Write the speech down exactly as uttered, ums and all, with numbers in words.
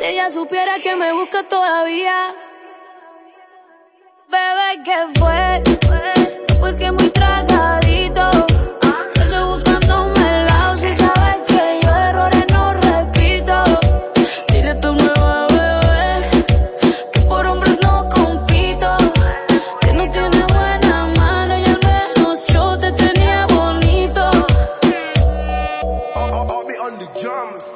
ella supiera que me busca todavía. Bebé, ¿qué fue? Porque muy trago